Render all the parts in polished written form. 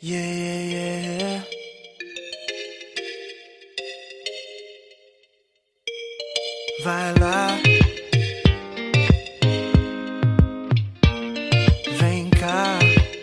Yeah, yeah, yeah. Vai lá, vem cá.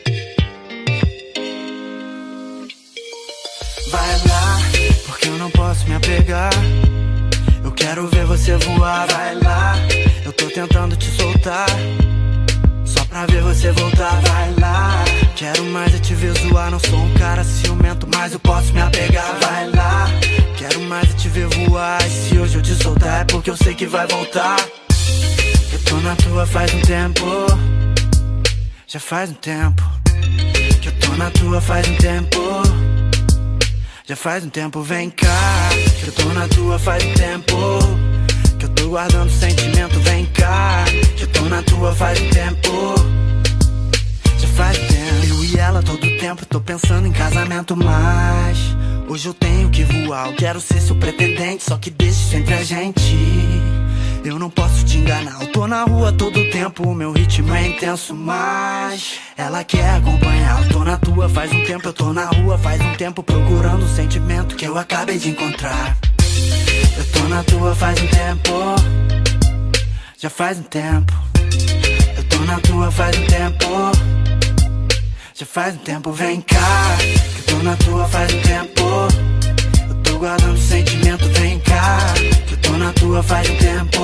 Vai lá, porque eu não posso me apegar. Eu quero ver você voar. Vai lá, eu tô tentando te soltar, só pra ver você voltar. Vai lá, quero mais é te ver zoar. Não sou um cara ciumento, mas eu posso me apegar. Vai lá, quero mais é te ver voar. E se hoje eu te soltar é porque eu sei que vai voltar. Eu tô na tua faz um tempo, já faz um tempo. Que eu tô na tua faz um tempo, já faz um tempo. Vem cá, que eu tô na tua faz um tempo. Que eu tô guardando sentimento. Vem cá, que eu tô na tua faz um tempo, já faz um tempo. Eu e ela todo tempo, tô pensando em casamento, mas hoje eu tenho que voar. Eu quero ser seu pretendente, só que deixe isso entre a gente. Eu não posso te enganar, eu tô na rua todo tempo. O meu ritmo é intenso, mas ela quer acompanhar. Eu tô na tua faz um tempo, eu tô na rua faz um tempo, procurando o sentimento que eu acabei de encontrar. Eu tô na tua faz um tempo, já faz um tempo. Eu tô na tua faz um tempo, já faz um tempo. Vem cá, que eu tô na tua faz um tempo. Eu tô guardando sentimento. Vem cá, que eu tô na tua faz um tempo.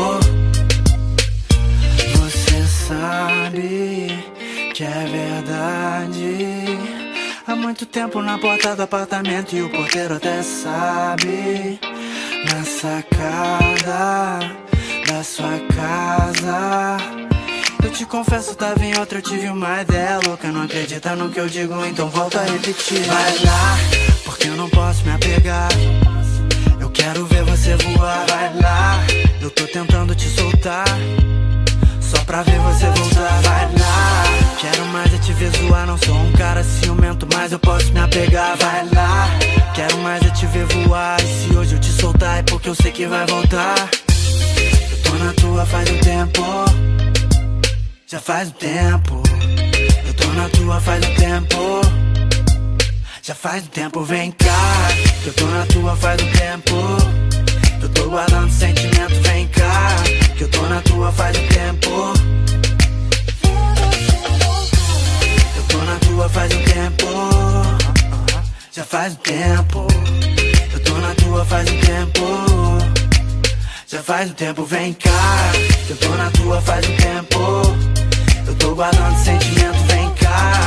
Você sabe que é verdade. Há muito tempo na porta do apartamento e o porteiro até sabe. Na sacada da sua casa, eu te confesso, tava em outra, eu tive uma ideia louca. Não acredita no que eu digo, então volto a repetir. Vai lá, porque eu não posso me apegar. Eu quero ver você voar. Vai lá, eu tô tentando te soltar, só pra ver você voltar. Vai lá, quero mais é te ver zoar. Não sou um cara ciumento, mas eu posso me apegar. Vai lá, quero mais é te ver voar. E se hoje eu te soltar é porque eu sei que vai voltar. Eu tô na tua faz um tempo, já faz um tempo. Eu tô na tua faz um tempo, já faz um tempo. Vem cá, eu tô na tua faz um tempo. Eu tô guardando sentimento. Vem cá, que eu tô na tua faz um tempo. Eu tô na tua faz um tempo, já faz um tempo. Eu tô na tua faz um tempo, já faz um tempo. Vem cá, que eu tô na tua faz um tempo. Eu tô guardando sentimento. Vem cá,